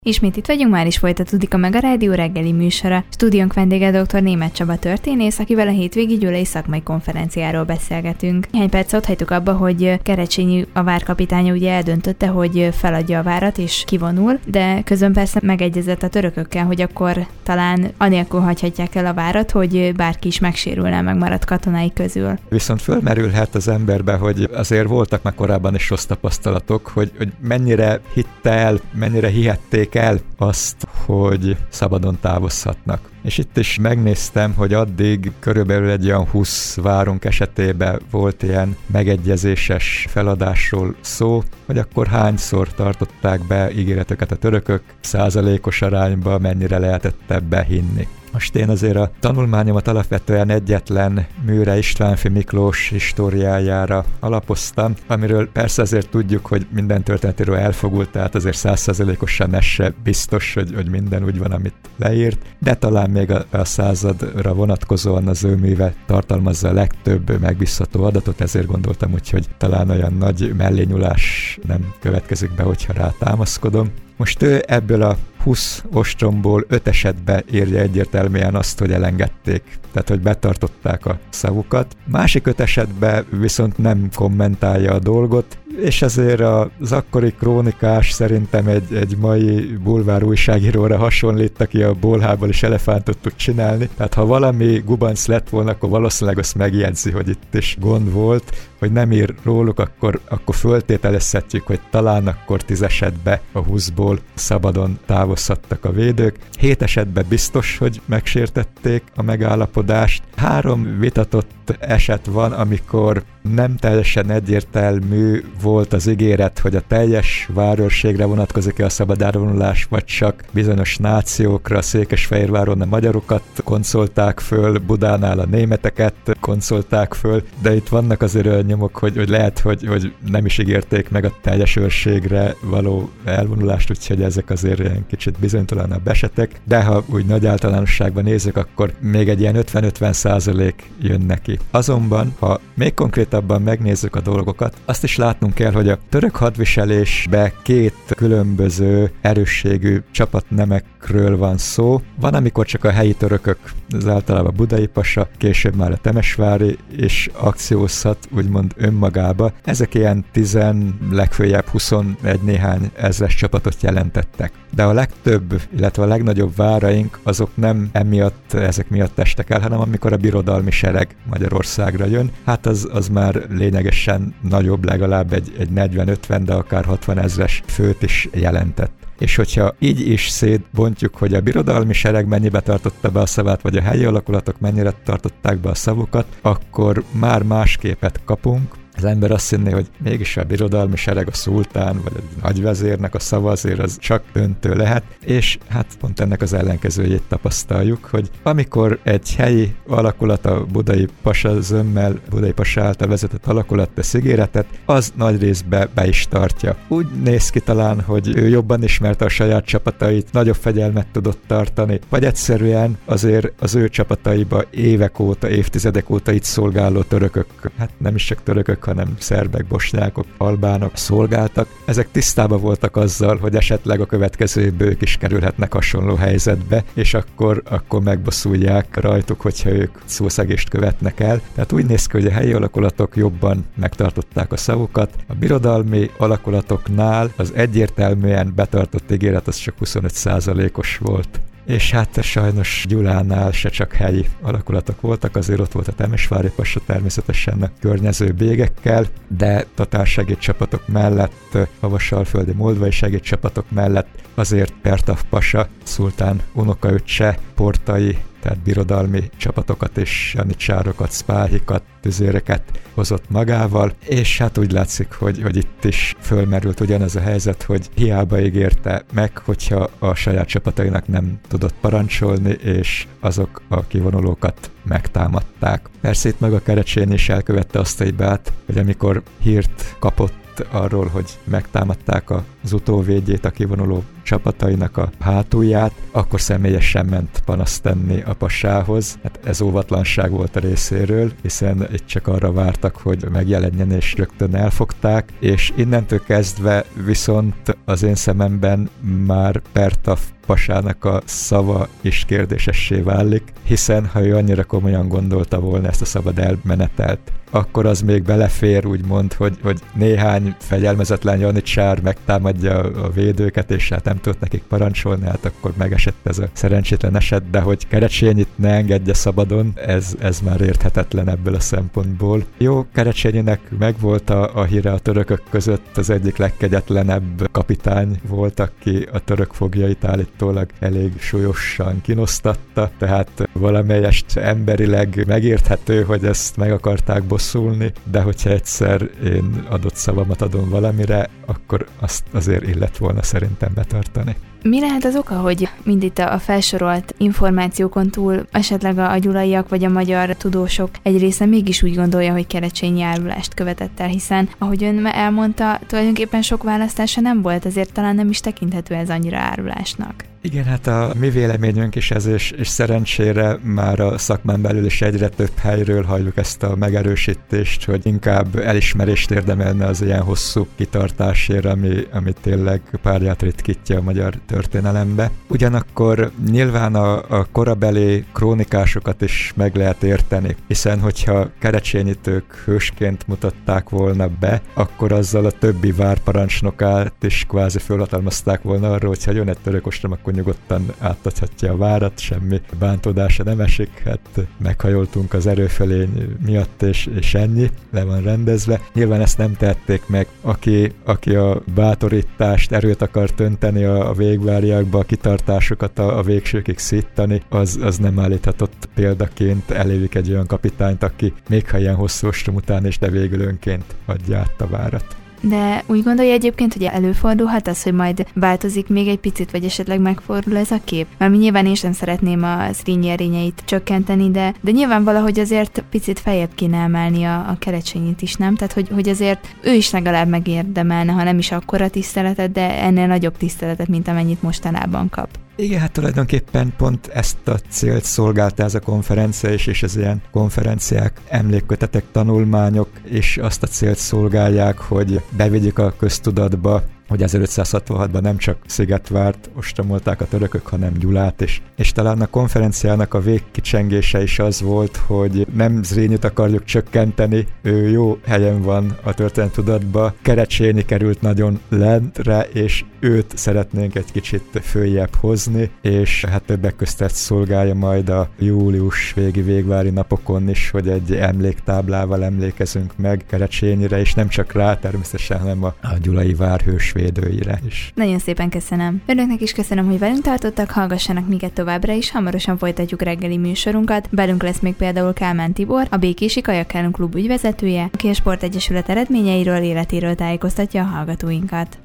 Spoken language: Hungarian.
Ismét itt vagyunk, már is folytatódik a Mega Rádió reggeli műsora. Stúdiónk vendége dr. Németh Csaba történész, akivel a hétvégi gyulai szakmai konferenciáról beszélgetünk. Néhány perc ott hagytuk abba, hogy Kerecsényi, a várkapitánya ugye eldöntötte, hogy feladja a várat és kivonul, de közben persze megegyezett a törökökkel, hogy akkor talán anélkül hagyhatják el a várat, hogy bárki is megsérülne megmaradt katonái közül. Viszont fölmerülhet az emberbe, hogy azért voltak már korábban is rossz tapasztalatok, hogy mennyire hitte el, mennyire hihették el azt, hogy szabadon távozhatnak. És itt is megnéztem, hogy addig körülbelül egy olyan 20 várunk esetében volt ilyen megegyezéses feladásról szó, hogy akkor hányszor tartották be ígéreteket a törökök, százalékos arányban mennyire lehetett ebbe hinni. Most én azért a tanulmányomat alapvetően egyetlen Műre Istvánffy Miklós históriájára alapoztam, amiről persze azért tudjuk, hogy minden történetéről elfogult, tehát azért 100%-osan ez se biztos, hogy minden úgy van, amit leírt, de talán még a századra vonatkozóan az ő műve tartalmazza a legtöbb megbízható adatot, ezért gondoltam úgy, hogy talán olyan nagy mellényulás nem következik be, hogyha rá támaszkodom. Most ő ebből a 20 ostromból 5 esetben írja egyértelműen azt, hogy elengedték, tehát hogy betartották a szavukat. Másik 5 esetben viszont nem kommentálja a dolgot, és ezért az akkori krónikás szerintem egy mai bulvár újságíróra hasonlít, aki a bolhából is elefántot tud csinálni. Tehát ha valami gubanc lett volna, akkor valószínűleg azt megjegyzi, hogy itt is gond volt, hogy nem ír róluk, akkor föltételezhetjük, hogy talán akkor 10 esetben a 20-ból szabadon távozhattak a védők. 7 esetben biztos, hogy megsértették a megállapodást. 3 vitatott eset van, amikor nem teljesen egyértelmű volt az ígéret, hogy a teljes várőrségre vonatkozik-e a szabad árvonulás, vagy csak bizonyos nációkra, Székesfehérváron a magyarokat koncolták föl, Budánál a németeket koncolták föl, de itt vannak azért olyan nyomok, hogy lehet, hogy nem is ígérték meg a teljes őrségre való elvonulást, úgyhogy ezek azért ilyen kicsit bizonytalanabb esetek, de ha úgy nagy általánosságban nézzük, akkor még egy ilyen 50-50% jön neki. Azonban, ha még konkrétabban megnézzük a dolgokat, azt is látnunk kell, hogy a török hadviselésbe 2 különböző erősségű csapatnemekről van szó. Van, amikor csak a helyi törökök, az általában budai pasa, később már a temesvári is akciózhat, úgymond önmagába. Ezek ilyen 10, legfőjebb 21 néhány ezres csapatot jelentettek. De a legtöbb, illetve a legnagyobb váraink azok nem ezek miatt estek el, hanem amikor a birodalmi sereg Magyarországra jön, hát az már lényegesen nagyobb, legalább egy 40-50, de akár 60 ezres főt is jelentett. És hogyha így is szétbontjuk, hogy a birodalmi sereg mennyibe tartotta be a szavát, vagy a helyi alakulatok mennyire tartották be a szavukat, akkor már más képet kapunk. Az ember azt hinné, hogy mégis a birodalmi sereg, a szultán, vagy a nagyvezérnek a szava azért az csak döntő lehet, és hát pont ennek az ellenkezőjét tapasztaljuk, hogy amikor egy helyi alakulat, a budai pasa zömmel, budai pasa által vezetett alakulat tesz ígéretet, az nagy részben be is tartja. Úgy néz ki talán, hogy ő jobban ismerte a saját csapatait, nagyobb fegyelmet tudott tartani, vagy egyszerűen azért az ő csapataiba évek óta, évtizedek óta itt szolgáló törökök, hát nem is csak törökök, hanem szerbek, bosnyákok, albánok szolgáltak. Ezek tisztában voltak azzal, hogy esetleg a következő évben ők is kerülhetnek hasonló helyzetbe, és akkor megbosszulják rajtuk, hogyha ők szószegést követnek el. Tehát úgy néz ki, hogy a helyi alakulatok jobban megtartották a szavukat. A birodalmi alakulatoknál az egyértelműen betartott ígéret az csak 25%-os volt. És hát sajnos Gyulánál se csak helyi alakulatok voltak, azért ott volt a temesvári pasa természetesen a környező bégekkel, de tatárségédcsapatok mellett, havasalföldi moldvai segédcsapatok mellett azért Pertaf pasa, szultán unokaöccse, portai, tehát birodalmi csapatokat és janicsárokat, szpáhikat, tüzéreket hozott magával, és hát úgy látszik, hogy itt is fölmerült ugyanez a helyzet, hogy hiába ígérte meg, hogyha a saját csapatainak nem tudott parancsolni, és azok a kivonulókat megtámadták. Persze itt meg a Kerecsényi is elkövette azt a hibát, hogy amikor hírt kapott arról, hogy megtámadták a az utóvédjét a kivonuló csapatainak a hátulját, akkor személyesen ment panaszt tenni a pasához. Hát ez óvatlanság volt a részéről, hiszen itt csak arra vártak, hogy megjelenjen, és rögtön elfogták, és innentől kezdve viszont az én szememben már Pertaf pasának a szava is kérdésessé válik, hiszen ha ő annyira komolyan gondolta volna ezt a szabad elmenetelt, akkor az még belefér, úgymond, hogy néhány fegyelmezetlen janicsár megtámadja a védőket, és hát nem tudott nekik parancsolni, hát akkor megesett ez a szerencsétlen eset, de hogy Kerecsényit ne engedje szabadon, ez már érthetetlen ebből a szempontból. Jó, Kerecsényinek megvolt a híre a törökök között, az egyik legkegyetlenebb kapitány volt, aki a török foglyait állítólag elég súlyosan kinosztatta, tehát valamelyest emberileg megérthető, hogy ezt meg akarták bosszulni, de hogyha egyszer én adott szavamat adom valamire, akkor azt azért illet volna szerintem betartani. Mi lehet az oka, hogy mindig a felsorolt információkon túl esetleg a gyulaiak vagy a magyar tudósok egy része mégis úgy gondolja, hogy Kerecsényi árulást követett el, hiszen, ahogy ön elmondta, tulajdonképpen sok választása nem volt, ezért talán nem is tekinthető ez annyira árulásnak. Igen, hát a mi véleményünk is ez, és szerencsére már a szakmán belül is egyre több helyről halljuk ezt a megerősítést, hogy inkább elismerést érdemelne az ilyen hosszú kitartásért, ami tényleg párját ritkítja a magyar történelembe. Ugyanakkor nyilván a korabeli krónikásokat is meg lehet érteni, hiszen hogyha Kerecsényit ők hősként mutatták volna be, akkor azzal a többi várparancsnokát is kvázi fölhatalmazták volna arra, hogyha jön egy török ostrom, akkor nyugodtan átadhatja a várat, semmi bántódása nem esik, hát meghajoltunk az erőfölény miatt, és ennyi, le van rendezve. Nyilván ezt nem tették meg, aki a bátorítást, erőt akart önteni a végváriákba, a kitartásokat a végsőkig szítani, az nem állíthatott példaként elévik egy olyan kapitányt, aki még ha ilyen hosszú ostrom után is, de végül önként adja át a várat. De úgy gondolja egyébként, hogy előfordulhat az, hogy majd változik még egy picit, vagy esetleg megfordul ez a kép? Mert mi nyilván én sem szeretném a Zrínyi erényeit csökkenteni, de nyilván valahogy azért picit feljebb kéne emelni a Kerecsényit is, nem? Tehát, hogy azért ő is legalább megérdemelne, ha nem is akkora tiszteletet, de ennél nagyobb tiszteletet, mint amennyit mostanában kap. Igen, hát tulajdonképpen pont ezt a célt szolgálta ez a konferencia és az ilyen konferenciák, emlékkötetek, tanulmányok, és azt a célt szolgálják, hogy bevigyük a köztudatba, hogy 1566-ban nem csak Szigetvárt ostromolták a törökök, hanem Gyulát is. És talán a konferenciának a végkicsengése is az volt, hogy nem Zrínyit akarjuk csökkenteni, ő jó helyen van a történettudatba, Kerecsényi került nagyon lentre, és őt szeretnénk egy kicsit följebb hozni, és hát többek között szolgálja majd a július végi végvári napokon is, hogy egy emléktáblával emlékezünk meg Kerecsényire, és nem csak rá természetesen, hanem a gyulai várhős védőire is. Nagyon szépen köszönöm. Önöknek is köszönöm, hogy velünk tartottak, hallgassanak minket továbbra is, hamarosan folytatjuk reggeli műsorunkat. Velünk lesz még például Kálmán Tibor, a Békési Kajakkálunk klub ügyvezetője, aki a Sportegyesület eredményeiről, életéről tájékoztatja a hallgatóinkat.